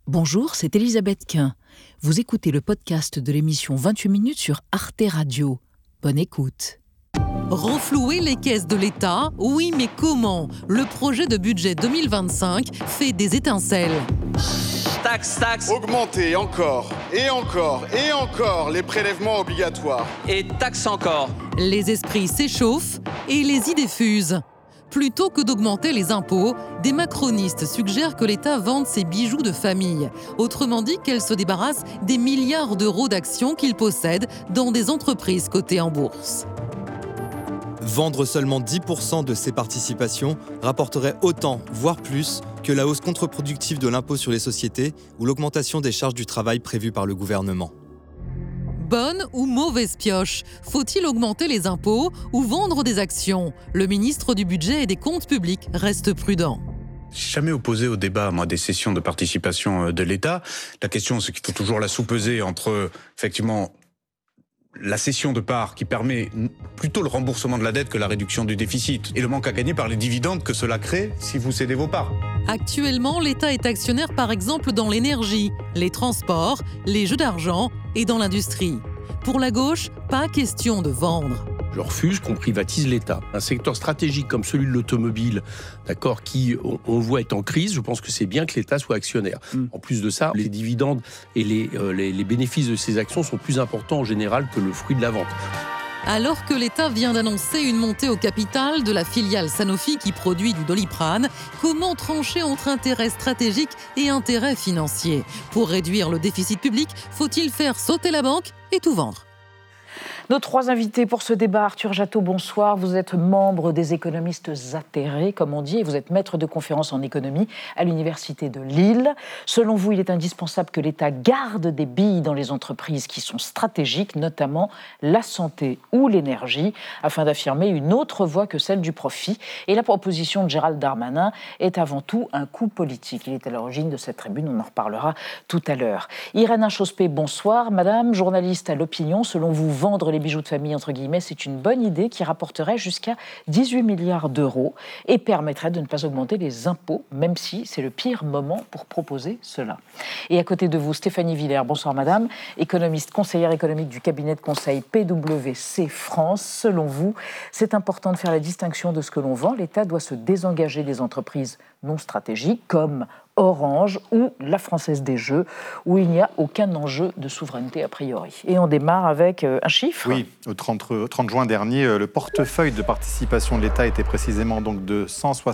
Bonjour, c'est Elisabeth Quint. Vous écoutez le podcast de l'émission 28 minutes sur Arte Radio. Bonne écoute. Renflouer les caisses de l'État, oui, mais comment ? Le projet de budget 2025 fait des étincelles. Taxe. Augmenter encore les prélèvements obligatoires. Et taxe encore. Les esprits s'échauffent et les idées fusent. Plutôt que d'augmenter les impôts, des macronistes suggèrent que l'État vende ses bijoux de famille. Autrement dit, qu'elle se débarrasse des milliards d'euros d'actions qu'il possède dans des entreprises cotées en bourse. Vendre seulement 10% de ses participations rapporterait autant, voire plus, que la hausse contre-productive de l'impôt sur les sociétés ou l'augmentation des charges du travail prévues par le gouvernement. Bonne ou mauvaise pioche ? Faut-il augmenter les impôts ou vendre des actions ? Le ministre du Budget et des Comptes publics reste prudent. Je suis jamais opposé au débat, moi, des cessions de participation de l'État. La question, c'est qu'il faut toujours la sous-peser entre, effectivement, la cession de parts qui permet plutôt le remboursement de la dette que la réduction du déficit et le manque à gagner par les dividendes que cela crée si vous cédez vos parts. Actuellement, l'État est actionnaire par exemple dans l'énergie, les transports, les jeux d'argent et dans l'industrie. Pour la gauche, pas question de vendre. Je refuse qu'on privatise l'État. Un secteur stratégique comme celui de l'automobile, d'accord, qui, on voit, est en crise, je pense que c'est bien que l'État soit actionnaire. En plus de ça, les dividendes et les bénéfices de ces actions sont plus importants en général que le fruit de la vente. Alors que l'État vient d'annoncer une montée au capital de la filiale Sanofi qui produit du Doliprane, comment trancher entre intérêt stratégique et intérêt financier ? Pour réduire le déficit public, faut-il faire sauter la banque et tout vendre ? Nos trois invités pour ce débat, Arthur Jatteau, bonsoir. Vous êtes membre des économistes atterrés, comme on dit, et vous êtes maître de conférences en économie à l'Université de Lille. Selon vous, il est indispensable que l'État garde des billes dans les entreprises qui sont stratégiques, notamment la santé ou l'énergie, afin d'affirmer une autre voie que celle du profit. Et la proposition de Gérald Darmanin est avant tout un coup politique. Il est à l'origine de cette tribune, on en reparlera tout à l'heure. Irène Inchospé, bonsoir. Madame, journaliste à l'Opinion, selon vous, vendre les bijoux de famille, entre guillemets, c'est une bonne idée qui rapporterait jusqu'à 18 milliards d'euros et permettrait de ne pas augmenter les impôts, même si c'est le pire moment pour proposer cela. Et à côté de vous, Stéphanie Villers, bonsoir madame, économiste, conseillère économique du cabinet de conseil PwC France. Selon vous, c'est important de faire la distinction de ce que l'on vend. L'État doit se désengager des entreprises non stratégiques comme Orange ou la Française des Jeux, où il n'y a aucun enjeu de souveraineté a priori. Et on démarre avec un chiffre. Oui, au 30 juin dernier, le portefeuille de participation de l'État était précisément donc de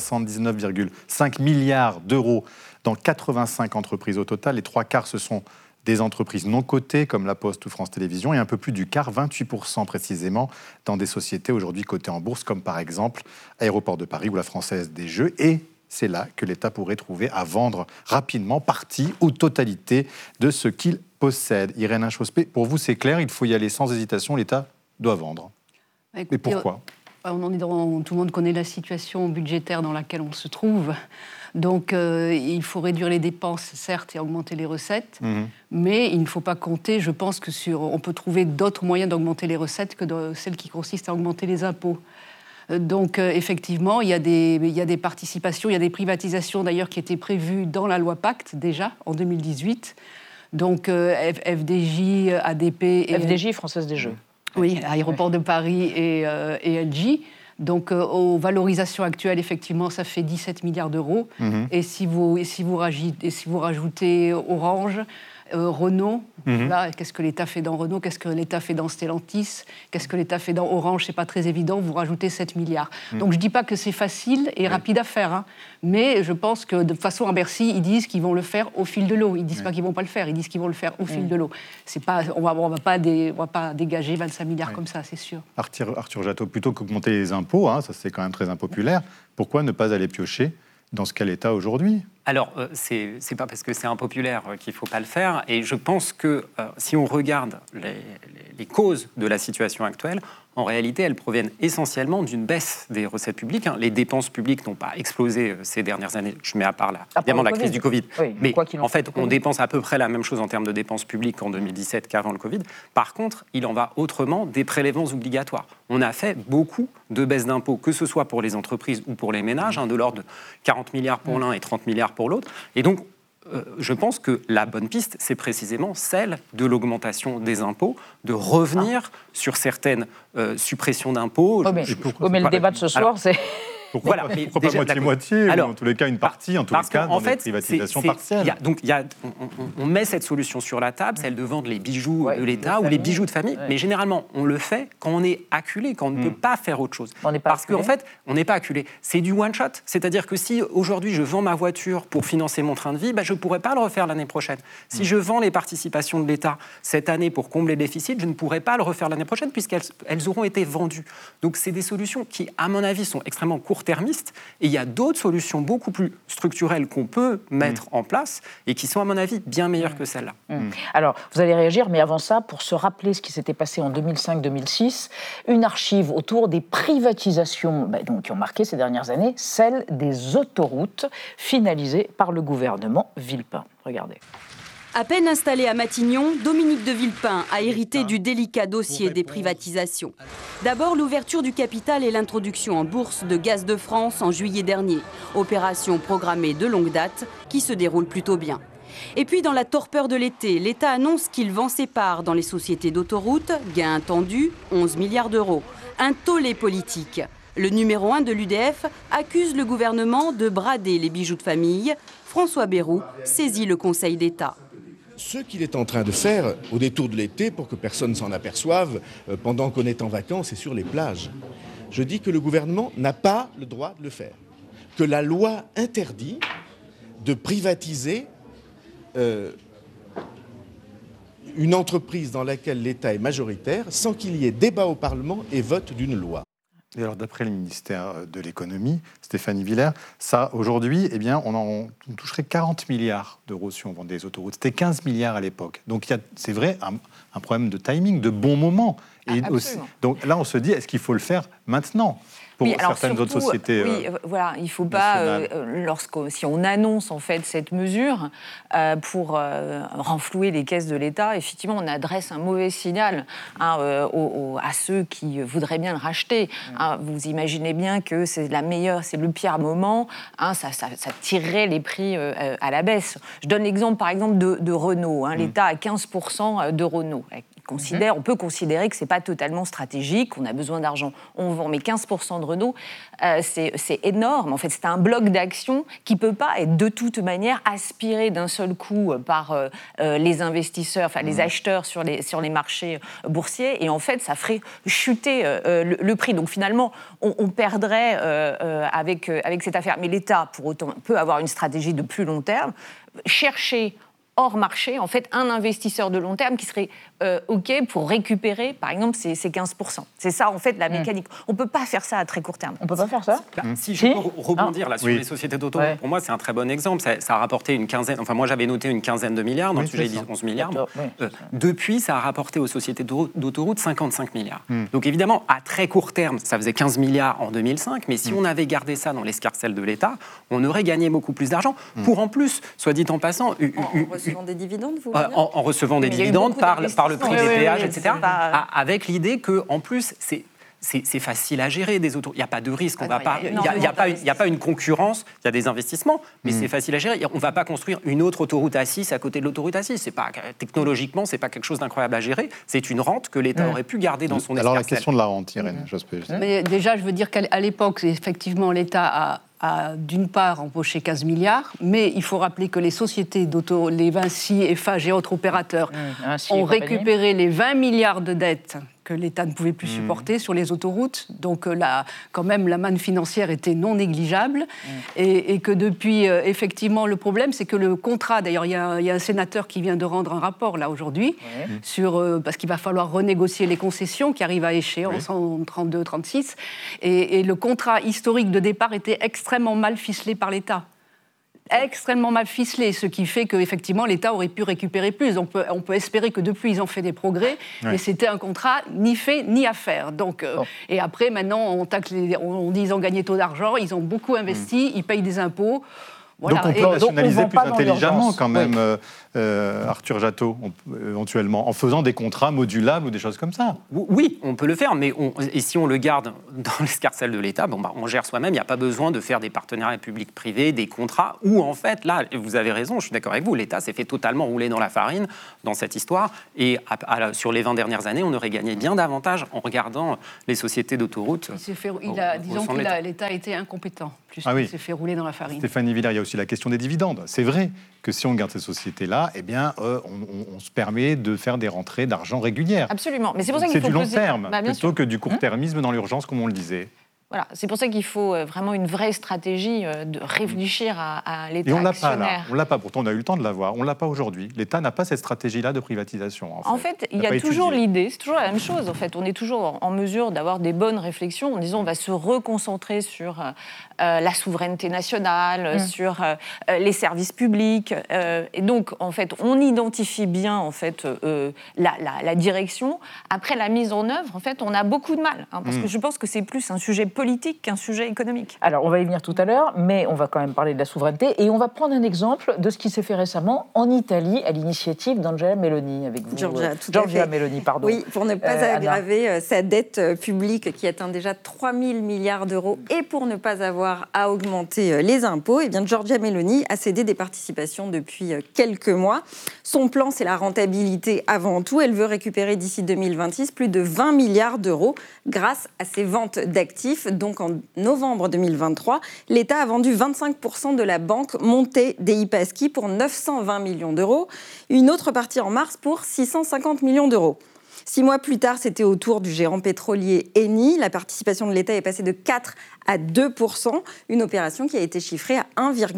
179,5 milliards d'euros dans 85 entreprises au total. Les trois quarts, ce sont des entreprises non cotées comme La Poste ou France Télévisions et un peu plus du quart, 28% précisément, dans des sociétés aujourd'hui cotées en bourse comme par exemple Aéroports de Paris ou la Française des Jeux. Et c'est là que l'État pourrait trouver à vendre rapidement partie ou totalité de ce qu'il possède. Irène Inchospé, pour vous c'est clair, il faut y aller sans hésitation, l'État doit vendre. Écoutez, et pourquoi ? Tout le monde connaît la situation budgétaire dans laquelle on se trouve. Donc il faut réduire les dépenses, certes, et augmenter les recettes. Mais il ne faut pas compter, je pense, on peut trouver d'autres moyens d'augmenter les recettes que celles qui consistent à augmenter les impôts. Donc, effectivement, il y a des participations, il y a des privatisations d'ailleurs qui étaient prévues dans la loi Pacte déjà en 2018. Donc, FDJ, ADP et FDJ, Française des Jeux. Oui, Aéroports de Paris et Engie. Donc, aux valorisations actuelles, effectivement, ça fait 17 milliards d'euros. Et si vous rajoutez Orange, Renault, là, qu'est-ce que l'État fait dans Renault, qu'est-ce que l'État fait dans Stellantis, qu'est-ce que l'État fait dans Orange, c'est pas très évident, vous rajoutez 7 milliards. Donc je dis pas que c'est facile et rapide à faire, hein, mais je pense que de façon à Bercy, ils disent qu'ils vont le faire au fil de l'eau, ils disent pas qu'ils vont pas le faire, ils disent qu'ils vont le faire au fil de l'eau. C'est pas, on va pas dégager 25 milliards comme ça, c'est sûr. Arthur Jatteau, plutôt qu'augmenter les impôts, hein, ça c'est quand même très impopulaire, pourquoi ne pas aller piocher dans ce qu'est l'État aujourd'hui ? Alors, c'est pas parce que c'est impopulaire qu'il ne faut pas le faire. Et je pense que si on regarde les causes de la situation actuelle, en réalité, elles proviennent essentiellement d'une baisse des recettes publiques. Les dépenses publiques n'ont pas explosé ces dernières années. Je mets à part évidemment la crise du Covid. Oui, mais en fait, on dépense à peu près la même chose en termes de dépenses publiques en 2017 qu'avant le Covid. Par contre, il en va autrement des prélèvements obligatoires. On a fait beaucoup de baisses d'impôts, que ce soit pour les entreprises ou pour les ménages, de l'ordre de 40 milliards pour l'un et 30 milliards pour l'autre. Et donc, je pense que la bonne piste, c'est précisément celle de l'augmentation des impôts, de revenir sur certaines suppressions d'impôts. Mais le débat de ce soir, c'est... Pourquoi pas moitié-moitié, ou en tous les cas une partie, en tous les cas, dans des privatisations partielles. On met cette solution sur la table, celle de vendre les bijoux de l'État ou les bijoux de famille, mais généralement, on le fait quand on est acculé, quand on ne peut pas faire autre chose. Parce qu'en fait, on n'est pas acculé. C'est du one-shot. C'est-à-dire que si aujourd'hui je vends ma voiture pour financer mon train de vie, je ne pourrai pas le refaire l'année prochaine. Si je vends les participations de l'État cette année pour combler le déficit, je ne pourrai pas le refaire l'année prochaine puisqu'elles auront été vendues. Donc c'est des solutions qui, à mon avis, sont extrêmement court-termistes, et il y a d'autres solutions beaucoup plus structurelles qu'on peut mettre en place et qui sont, à mon avis, bien meilleures que celles-là. Alors, vous allez réagir, mais avant ça, pour se rappeler ce qui s'était passé en 2005-2006, une archive autour des privatisations qui ont marqué ces dernières années, celle des autoroutes finalisées par le gouvernement Villepin. Regardez. À peine installé à Matignon, Dominique de Villepin a hérité du délicat dossier des privatisations. D'abord l'ouverture du capital et l'introduction en bourse de Gaz de France en juillet dernier. Opération programmée de longue date qui se déroule plutôt bien. Et puis dans la torpeur de l'été, l'État annonce qu'il vend ses parts dans les sociétés d'autoroutes, gain attendu, 11 milliards d'euros. Un tollé politique. Le numéro 1 de l'UDF accuse le gouvernement de brader les bijoux de famille. François Bayrou saisit le Conseil d'État. Ce qu'il est en train de faire au détour de l'été, pour que personne s'en aperçoive, pendant qu'on est en vacances et sur les plages, je dis que le gouvernement n'a pas le droit de le faire. Que la loi interdit de privatiser une entreprise dans laquelle l'État est majoritaire sans qu'il y ait débat au Parlement et vote d'une loi. Et alors, d'après le ministère de l'économie, Stéphanie Villers, ça, aujourd'hui, on toucherait 40 milliards d'euros si on vendait des autoroutes. C'était 15 milliards à l'époque. Donc, c'est vrai, un problème de timing, de bon moment. Et aussi, donc là, on se dit, est-ce qu'il faut le faire maintenant ? Pour certaines autres sociétés. Voilà, il ne faut pas, si on annonce en fait cette mesure pour renflouer les caisses de l'État, effectivement, on adresse un mauvais signal à ceux qui voudraient bien le racheter. Vous imaginez bien que c'est le pire moment, ça tirerait les prix à la baisse. Je donne l'exemple, par exemple, de Renault. L'État a 15% de Renault. On peut considérer que ce n'est pas totalement stratégique, on a besoin d'argent, on vend, mais 15% de Renault, c'est énorme. En fait, c'est un bloc d'action qui ne peut pas être de toute manière aspiré d'un seul coup par les investisseurs, les acheteurs sur les marchés boursiers, et en fait, ça ferait chuter le prix. Donc finalement, on perdrait avec cette affaire. Mais l'État, pour autant, peut avoir une stratégie de plus long terme, chercher hors marché, en fait, un investisseur de long terme qui serait OK pour récupérer, par exemple, ces 15%. C'est ça, en fait, la mécanique. On ne peut pas faire ça à très court terme. On ne peut pas faire ça Si je peux rebondir sur les sociétés d'autoroutes, pour moi, c'est un très bon exemple. Ça a rapporté une quinzaine, moi, j'avais noté une quinzaine de milliards, dans le sujet, 11 milliards. Depuis, ça a rapporté aux sociétés d'autoroutes 55 milliards. Donc, évidemment, à très court terme, ça faisait 15 milliards en 2005, mais si on avait gardé ça dans l'escarcelle de l'État, on aurait gagné beaucoup plus d'argent. Pour en plus, soit dit en passant... En recevant des dividendes, vous en recevant des dividendes par le prix des péages, etc. Avec l'idée que, en plus, c'est facile à gérer des autoroutes. Il n'y a pas de risque. Il n'y a pas une concurrence. Il y a des investissements, mais c'est facile à gérer. On ne va pas construire une autre autoroute A6 à côté de l'autoroute A6. Technologiquement, ce n'est pas quelque chose d'incroyable à gérer. C'est une rente que l'État aurait pu garder dans son escarcelle. Alors la question de la rente, Irène, j'ose pas. Mais déjà, je veux dire qu'à l'époque, effectivement, l'État a d'une part empoché 15 milliards, mais il faut rappeler que les sociétés les Vinci, Eiffage et autres opérateurs ont récupéré les 20 milliards de dettes que l'État ne pouvait plus supporter sur les autoroutes. Donc quand même, la manne financière était non négligeable. Et que depuis, effectivement, le problème, c'est que le contrat... D'ailleurs, il y a un sénateur qui vient de rendre un rapport, là, aujourd'hui, parce qu'il va falloir renégocier les concessions qui arrivent à échéance en 32-36. Et le contrat historique de départ était extrêmement mal ficelé par l'État. Extrêmement mal ficelé, ce qui fait qu'effectivement l'État aurait pu récupérer plus. On peut espérer que depuis ils ont fait des progrès, mais c'était un contrat ni fait ni à faire. Donc, et après maintenant on dit ils ont gagné trop d'argent, ils ont beaucoup investi, ils payent des impôts. Voilà. Donc on peut nationaliser plus intelligemment quand même, Arthur Jattot, éventuellement, en faisant des contrats modulables ou des choses comme ça. Oui, on peut le faire, mais et si on le garde dans l'escarcelle de l'État, on gère soi-même, il n'y a pas besoin de faire des partenariats publics-privés, des contrats, où en fait, là, vous avez raison, je suis d'accord avec vous, l'État s'est fait totalement rouler dans la farine dans cette histoire, et sur les 20 dernières années, on aurait gagné bien davantage en regardant les sociétés d'autoroutes. Disons que l'État a été incompétent, puisqu'il s'est fait rouler dans la farine. Stéphanie Villers, il y a aussi la question des dividendes. C'est vrai que si on garde ces sociétés-là, eh bien, on se permet de faire des rentrées d'argent régulières. Absolument. Mais c'est pour ça qu'il faut du long terme, plutôt que du court-termisme dans l'urgence, comme on le disait. Voilà, c'est pour ça qu'il faut vraiment une vraie stratégie de réfléchir à l'État actionnaire. Et on l'a pas, pourtant on a eu le temps de l'avoir, on l'a pas aujourd'hui. L'État n'a pas cette stratégie-là de privatisation. En fait, il y a toujours l'idée, c'est toujours la même chose. En fait, on est toujours en mesure d'avoir des bonnes réflexions en disant on va se reconcentrer sur la souveraineté nationale, sur les services publics. Et donc, en fait, on identifie bien en fait la direction. Après la mise en œuvre, en fait, on a beaucoup de mal, parce que je pense que c'est plus un sujet politique qu'un sujet économique. Alors, on va y venir tout à l'heure, mais on va quand même parler de la souveraineté et on va prendre un exemple de ce qui s'est fait récemment en Italie à l'initiative d'Angela Meloni avec vous. Giorgia Meloni, pardon. Oui, pour ne pas aggraver sa dette publique qui atteint déjà 3 000 milliards d'euros et pour ne pas avoir à augmenter les impôts, eh bien Giorgia Meloni a cédé des participations depuis quelques mois. Son plan, c'est la rentabilité avant tout. Elle veut récupérer d'ici 2026 plus de 20 milliards d'euros grâce à ses ventes d'actifs. Donc en novembre 2023, l'État a vendu 25% de la banque Monte dei Paschi pour 920 millions d'euros. Une autre partie en mars pour 650 millions d'euros. 6 mois plus tard, c'était au tour du géant pétrolier Eni. La participation de l'État est passée de 4 à 2%, une opération qui a été chiffrée à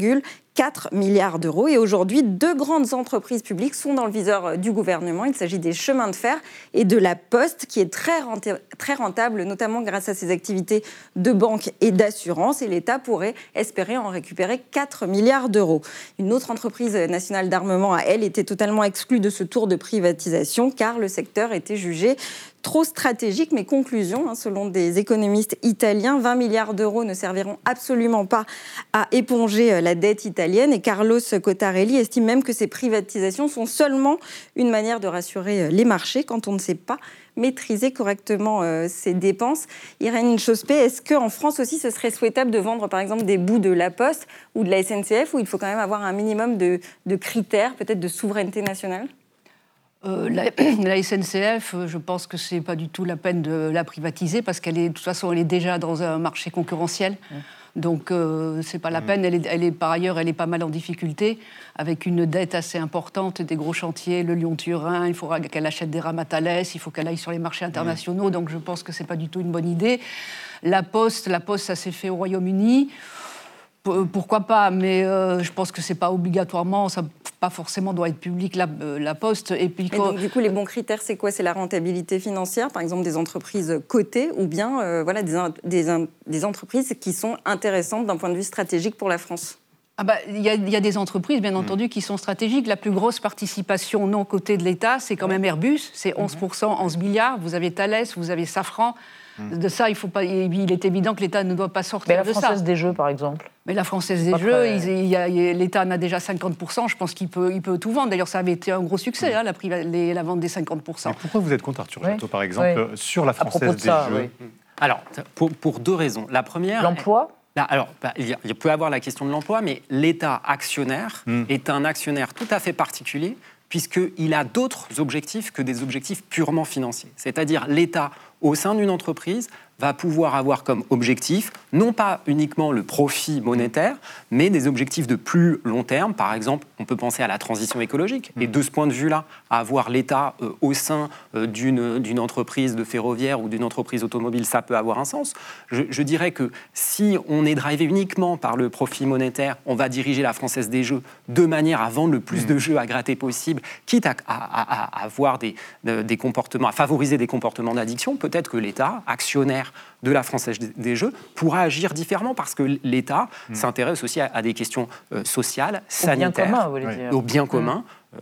1,4 milliard d'euros. Et aujourd'hui, 2 grandes entreprises publiques sont dans le viseur du gouvernement. Il s'agit des chemins de fer et de la Poste, qui est très rentable, notamment grâce à ses activités de banque et d'assurance. Et l'État pourrait espérer en récupérer 4 milliards d'euros. Une autre entreprise nationale d'armement, elle, était totalement exclue de ce tour de privatisation, car le secteur était jugé trop stratégique. Mais conclusion, selon des économistes italiens, 20 milliards d'euros ne serviront absolument pas à éponger la dette italienne. Et Carlos Cottarelli estime même que ces privatisations sont seulement une manière de rassurer les marchés quand on ne sait pas maîtriser correctement ses dépenses. Irène Chospé, est-ce qu'en France aussi, ce serait souhaitable de vendre, par exemple, des bouts de la Poste ou de la SNCF, où il faut quand même avoir un minimum de critères, peut-être de souveraineté nationale ? La SNCF, je pense que c'est pas du tout la peine de la privatiser parce qu'elle est, de toute façon, elle est déjà dans un marché concurrentiel. Donc, c'est pas la peine. Elle est, par ailleurs, elle est pas mal en difficulté avec une dette assez importante, des gros chantiers, le Lyon-Turin. Il faudra qu'elle achète des rames à Thales. Il faut qu'elle aille sur les marchés internationaux. Donc, je pense que c'est pas du tout une bonne idée. La Poste, ça s'est fait au Royaume-Uni. Pourquoi pas, mais je pense que c'est pas obligatoirement, ça pas forcément doit être public la Poste. Et puis donc, du coup, les bons critères, c'est quoi ? C'est la rentabilité financière, par exemple des entreprises cotées, ou bien des entreprises qui sont intéressantes d'un point de vue stratégique pour la France ? Il y a des entreprises, bien entendu, qui sont stratégiques. La plus grosse participation non cotée de l'État, c'est quand même Airbus, c'est 11%, 11 milliards. Vous avez Thales, vous avez Safran. De ça, il est évident que l'État ne doit pas sortir de ça. Mais la Française des Jeux, par exemple. Mais la Française des Jeux, l'État en a déjà 50%. Je pense qu'il peut tout vendre. D'ailleurs, ça avait été un gros succès, la vente des 50%. Mais pourquoi vous êtes contre, Arthur Jattot, par exemple, sur la Française des Jeux ? Alors, pour 2 raisons. La première... L'emploi ? Alors, il peut y avoir la question de l'emploi, mais l'État actionnaire est un actionnaire tout à fait particulier puisqu'il a d'autres objectifs que des objectifs purement financiers. C'est-à-dire l'État, au sein d'une entreprise, va pouvoir avoir comme objectif, non pas uniquement le profit monétaire, mais des objectifs de plus long terme. Par exemple, on peut penser à la transition écologique. Et de ce point de vue-là, avoir l'État au sein d'une entreprise de ferroviaire ou d'une entreprise automobile, ça peut avoir un sens. Je dirais que si on est drivé uniquement par le profit monétaire, on va diriger la Française des Jeux de manière à vendre le plus de jeux à gratter possible, quitte à avoir des comportements, à favoriser des comportements d'addiction. Peut-être que l'État, actionnaire de la Française des Jeux, pourra agir différemment parce que l'État s'intéresse aussi à des questions sociales, sanitaires, au bien commun, vous voulez dire. Au bien commun.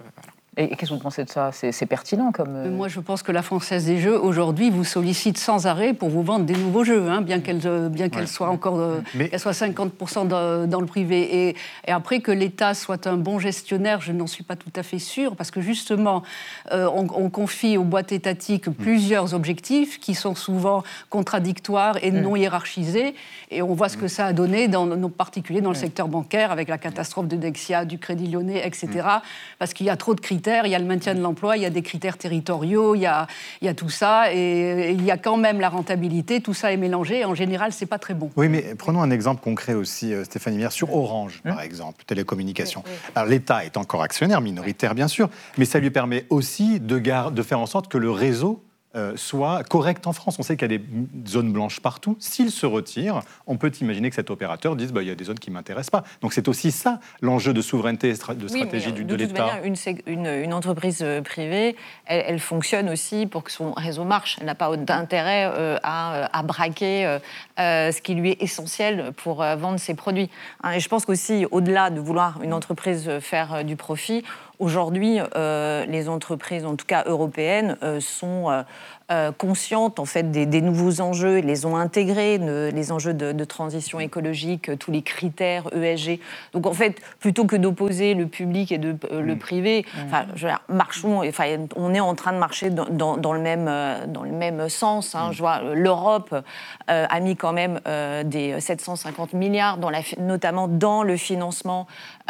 Et qu'est-ce que vous pensez de ça ? C'est pertinent comme... Moi, je pense que la Française des Jeux, aujourd'hui, vous sollicite sans arrêt pour vous vendre des nouveaux jeux, hein, bien qu'elle soit encore qu'elle soit 50% dans le privé. Et après, que l'État soit un bon gestionnaire, je n'en suis pas tout à fait sûre, parce que justement, on confie aux boîtes étatiques plusieurs objectifs qui sont souvent contradictoires et non hiérarchisés. Et on voit ce que ça a donné, en particulier dans le secteur bancaire, avec la catastrophe de Dexia, du Crédit Lyonnais, etc. Parce qu'il y a trop de critères. Il y a le maintien de l'emploi, il y a des critères territoriaux, il y a tout ça, et il y a quand même la rentabilité, tout ça est mélangé, et en général, c'est pas très bon. Oui, mais prenons un exemple concret aussi, Stéphanie Mier, sur Orange, par exemple, télécommunications. Alors, l'État est encore actionnaire, minoritaire, bien sûr, mais ça lui permet aussi de faire en sorte que le réseau soit correct en France. On sait qu'il y a des zones blanches partout. S'il se retire, on peut imaginer que cet opérateur dise il y a des zones qui ne m'intéressent pas. Donc c'est aussi ça l'enjeu de souveraineté et de stratégie de l'État. De toute manière, une entreprise privée, elle fonctionne aussi pour que son réseau marche. Elle n'a pas d'intérêt à braquer ce qui lui est essentiel pour vendre ses produits. Et je pense qu'aussi, au-delà de vouloir une entreprise faire du profit, aujourd'hui, les entreprises, en tout cas européennes, sont conscientes en fait des nouveaux enjeux, et les ont intégrés, les enjeux de transition écologique, tous les critères ESG. Donc en fait, plutôt que d'opposer le public et le privé, marchons. On est en train de marcher dans le même sens. Je vois, l'Europe a mis quand même des 750 milliards, notamment dans le financement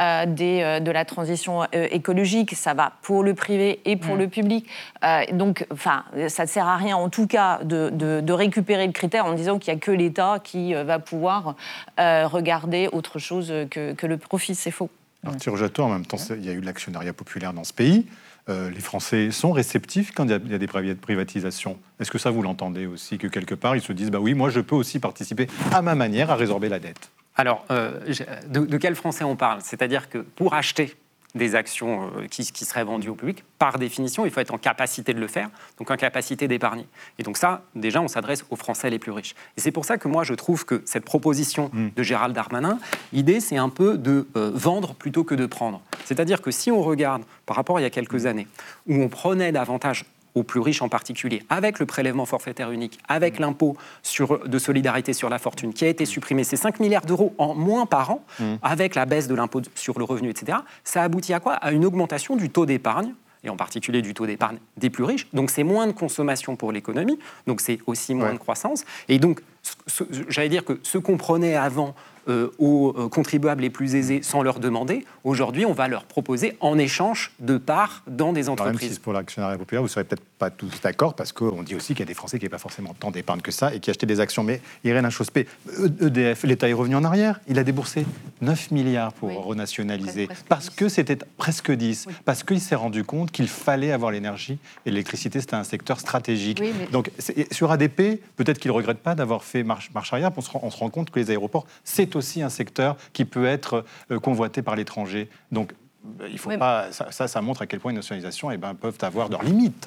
de la transition écologique. Ça va pour le privé et pour le public. Donc, ça ne sert à rien, en tout cas, de récupérer le critère en disant qu'il n'y a que l'État qui va pouvoir regarder autre chose que le profit. C'est faux. Arthur Jato, en même temps, il y a eu l'actionnariat populaire dans ce pays. Les Français sont réceptifs quand il y a des privatisations. Est-ce que ça, vous l'entendez aussi, que quelque part, ils se disent oui, moi, je peux aussi participer à ma manière à résorber la dette? Alors, de quel Français on parle? C'est-à-dire que pour acheter des actions qui seraient vendues au public, par définition, il faut être en capacité de le faire, donc en capacité d'épargner. Et donc ça, déjà, on s'adresse aux Français les plus riches. Et c'est pour ça que moi, je trouve que cette proposition de Gérald Darmanin, l'idée, c'est un peu de vendre plutôt que de prendre. C'est-à-dire que si on regarde, par rapport à il y a quelques années, où on prenait davantage aux plus riches en particulier, avec le prélèvement forfaitaire unique, avec l'impôt de solidarité sur la fortune qui a été supprimé, c'est 5 milliards d'euros en moins par an, avec la baisse de l'impôt sur le revenu, etc., ça aboutit à quoi? À une augmentation du taux d'épargne, et en particulier du taux d'épargne des plus riches. Donc c'est moins de consommation pour l'économie, donc c'est aussi moins de croissance. Et donc, j'allais dire que ce qu'on prenait avant aux contribuables les plus aisés sans leur demander, aujourd'hui, on va leur proposer en échange de parts dans des entreprises. Même si c'est pour l'actionnariat populaire, vous ne serez peut-être pas tous d'accord, parce qu'on dit aussi qu'il y a des Français qui n'avaient pas forcément tant d'épargne que ça et qui achetaient des actions. Mais Irène Inchospé, EDF, l'État est revenu en arrière. Il a déboursé 9 milliards pour renationaliser, parce que c'était presque 10, parce qu'il s'est rendu compte qu'il fallait avoir l'énergie, et l'électricité, c'était un secteur stratégique. Donc, sur ADP, peut-être qu'il ne regrette pas d'avoir fait marche arrière, on se rend compte que les aéroports, c'est aussi un secteur qui peut être convoité par l'étranger. Donc, il faut pas. Ça montre à quel point les nationalisations peuvent avoir leurs limites.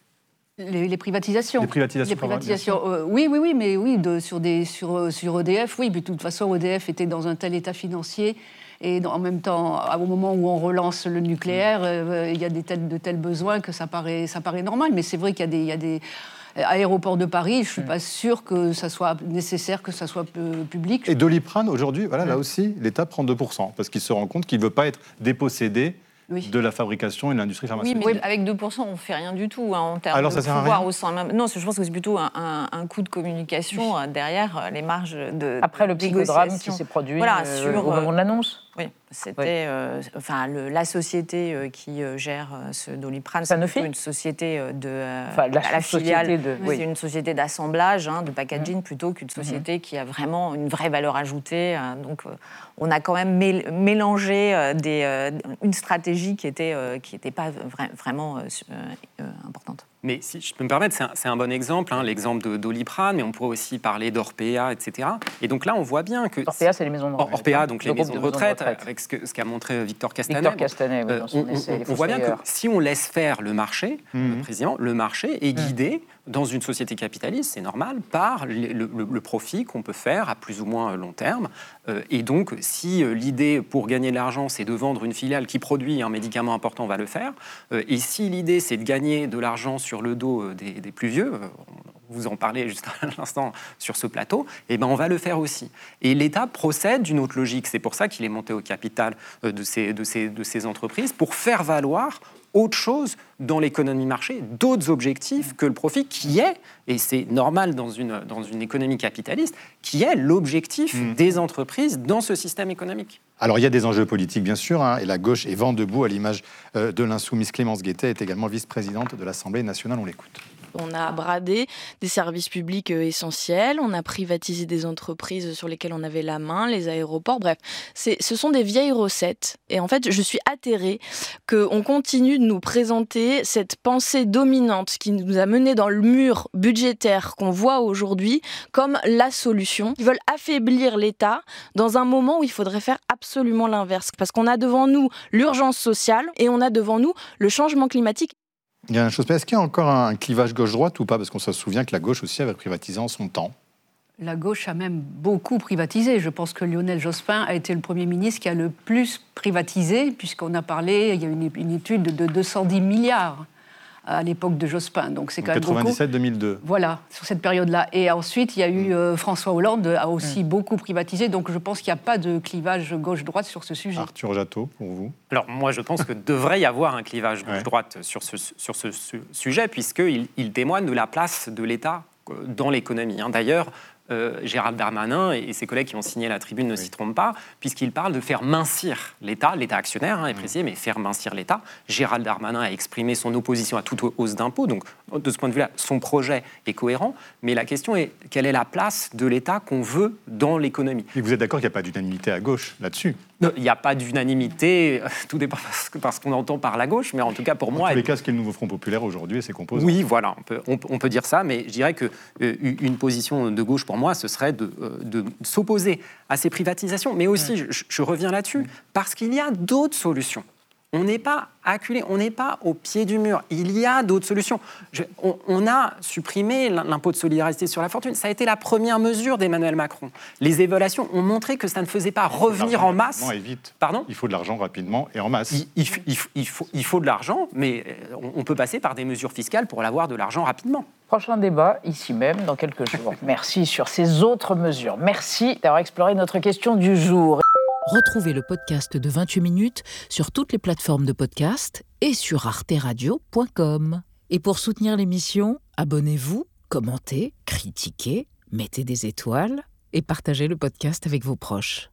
Les privatisations. Les privatisations. Oui, mais sur EDF, oui. Mais de toute façon, EDF était dans un tel état financier. Et en même temps, au moment où on relance le nucléaire, il y a de tels besoins que ça paraît normal. Mais c'est vrai qu'il y a des Aéroport de Paris, je ne suis pas sûre que ça soit nécessaire que ça soit public. Et Doliprane, aujourd'hui, là aussi, l'État prend 2%, parce qu'il se rend compte qu'il ne veut pas être dépossédé de la fabrication et de l'industrie pharmaceutique. Oui, mais avec 2%, on ne fait rien du tout en termes Alors, de ça sert pouvoir à rien. au sein même. Non, je pense que c'est plutôt un coup de communication derrière les marges de Après le psychodrame qui s'est produit au moment de l'annonce. Oui, c'était la société qui gère ce Doliprane, c'est plutôt une société la filiale, c'est une société d'assemblage, de packaging, plutôt qu'une société qui a vraiment une vraie valeur ajoutée. Donc, on a quand même mélangé une stratégie qui était pas vraiment importante. Mais si je peux me permettre, c'est un bon exemple, l'exemple de Doliprane, mais on pourrait aussi parler d'Orpea, etc. Et donc là, on voit bien que... Orpea, c'est les maisons de retraite. Orpea, donc les maisons de retraite, avec ce qu'a montré Victor Castanet. Victor Castanet, oui, dans son essai, on voit bien que si on laisse faire le marché, précisément, le marché est guidé dans une société capitaliste, c'est normal, par le profit qu'on peut faire à plus ou moins long terme. Et donc, si l'idée pour gagner de l'argent, c'est de vendre une filiale qui produit un médicament important, on va le faire. Et si l'idée, c'est de gagner de l'argent sur le dos des plus vieux, vous en parlez juste à l'instant sur ce plateau, eh ben on va le faire aussi. Et l'État procède d'une autre logique. C'est pour ça qu'il est monté au capital de ces entreprises, pour faire valoir autre chose dans l'économie marché, d'autres objectifs que le profit, qui est, et c'est normal dans une économie capitaliste, qui est l'objectif des entreprises dans ce système économique. Alors il y a des enjeux politiques bien sûr, et la gauche est vent debout à l'image de l'insoumise Clémence Guettet, est également vice-présidente de l'Assemblée nationale, on l'écoute. On a bradé des services publics essentiels, on a privatisé des entreprises sur lesquelles on avait la main, les aéroports, bref. Ce sont des vieilles recettes. Et en fait, je suis atterrée qu'on continue de nous présenter cette pensée dominante qui nous a menés dans le mur budgétaire qu'on voit aujourd'hui comme la solution. Ils veulent affaiblir l'État dans un moment où il faudrait faire absolument l'inverse. Parce qu'on a devant nous l'urgence sociale et on a devant nous le changement climatique. Il y a une chose, est-ce qu'il y a encore un clivage gauche-droite ou pas? Parce qu'on se souvient que la gauche aussi avait privatisé en son temps. La gauche a même beaucoup privatisé. Je pense que Lionel Jospin a été le Premier ministre qui a le plus privatisé, puisqu'on a parlé, il y a une étude de 210 milliards à l'époque de Jospin. Donc c'est quand même 97-2002. Voilà, sur cette période-là. Et ensuite, il y a eu François Hollande a aussi beaucoup privatisé. Donc je pense qu'il n'y a pas de clivage gauche-droite sur ce sujet. Arthur Jattot, pour vous? Alors moi, je pense que devrait y avoir un clivage gauche-droite sur ce sujet, puisqu'il témoigne de la place de l'État dans l'économie. D'ailleurs, Gérald Darmanin et ses collègues qui ont signé la tribune ne s'y trompent pas, puisqu'ils parlent de faire mincir l'État actionnaire est précisé, mais faire mincir l'État. Gérald Darmanin a exprimé son opposition à toute hausse d'impôts, donc de ce point de vue-là, son projet est cohérent, mais la question est, quelle est la place de l'État qu'on veut dans l'économie? Et vous êtes d'accord qu'il n'y a pas d'unanimité à gauche là-dessus? Il n'y a pas d'unanimité, tout dépend parce qu'on entend par la gauche, mais en tout cas pour moi... En tous les cas, ce qu'est le Nouveau Front Populaire aujourd'hui et ses composants. Oui, voilà, on peut dire ça, mais je dirais qu'une position de gauche pour moi, ce serait de s'opposer à ces privatisations. Mais aussi, je reviens là-dessus, parce qu'il y a d'autres solutions. On n'est pas acculé, on n'est pas au pied du mur. Il y a d'autres solutions. On a supprimé l'impôt de solidarité sur la fortune. Ça a été la première mesure d'Emmanuel Macron. Les évaluations ont montré que ça ne faisait pas revenir en masse. Et vite. Pardon ? Il faut de l'argent rapidement et en masse. Il faut de l'argent, mais on peut passer par des mesures fiscales pour avoir de l'argent rapidement. Prochain débat, ici même, dans quelques jours. Merci sur ces autres mesures. Merci d'avoir exploré notre question du jour. Retrouvez le podcast de 28 minutes sur toutes les plateformes de podcast et sur arteradio.com. Et pour soutenir l'émission, abonnez-vous, commentez, critiquez, mettez des étoiles et partagez le podcast avec vos proches.